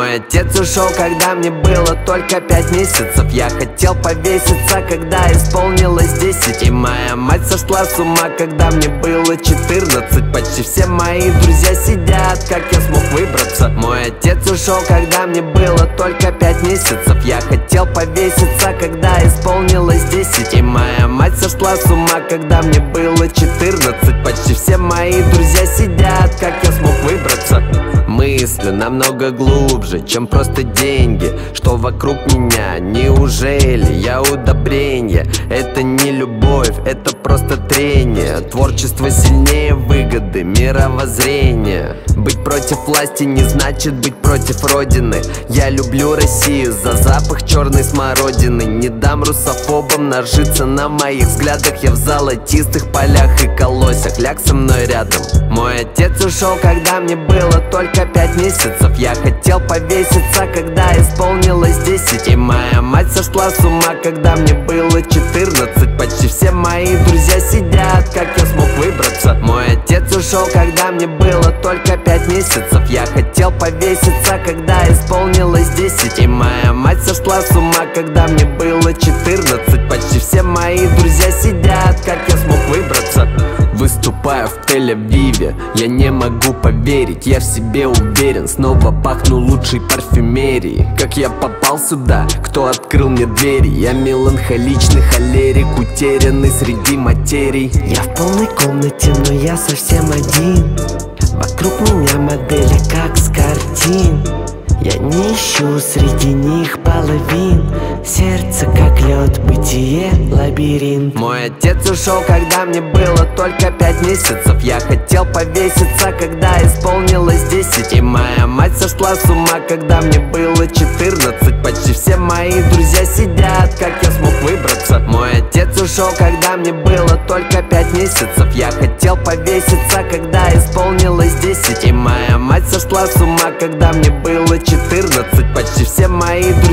Мой отец ушел, когда мне было только 5 месяцев. Я хотел повеситься, когда исполнилось 10. И моя мать сошла с ума, когда мне было 14. Почти все мои друзья сидят, как я смог выбраться. Мой отец ушел, когда мне было только 5 месяцев. Я хотел повеситься, когда исполнилось 10. И моя мать сошла с ума, когда мне было 14. Почти все мои друзья сидят, как я смог выбраться. Мысли намного глубже, чем просто деньги, что вокруг меня. Неужели я удобрение? Это не любовь, это просто трение. Творчество сильнее выгоды, мировоззрения. Быть против власти не значит быть против родины. Я люблю Россию за запах черной смородины. Не дам русофобам нажиться на моих взглядах. Я в золотистых полях и колосях, ляг со мной рядом. Мой отец ушел, когда мне было только 5 месяцев. Я хотел повеситься, когда исполнилось 10. И моя мать сошла с ума, когда мне было 14. Почти все мои друзья сидят, как я смог выбраться. Мой отец ушел, когда мне было только 5 месяцев. Я хотел повеситься, когда исполнилось 10. И моя мать сошла с ума, когда мне было 14. Почти все мои друзья сидят, как я смог выбраться. Выступаю в Тель-Авиве, я не могу поверить, я в себе уверен. Снова пахну лучшей парфюмерией. Как я попал сюда, кто открыл мне двери? Я меланхоличный холерик, утерянный среди материй. Я в полной комнате, но я совсем один. Вокруг меня модели, как с картин. Я не ищу среди них половин. Сердце как лед, бытие лабиринт. Мой отец ушел, когда мне было только 5 месяцев. Я хотел повеситься, когда исполнилось 10. И моя мать сошла с ума, когда мне было 14. Почти все мои друзья сидят, как я смог выбраться. Мой отец ушел, когда мне было только 5 месяцев. Я хотел повеситься, когда исполнилось 10. И моя мать сошла с ума, когда мне было 14. Почти все мои друзья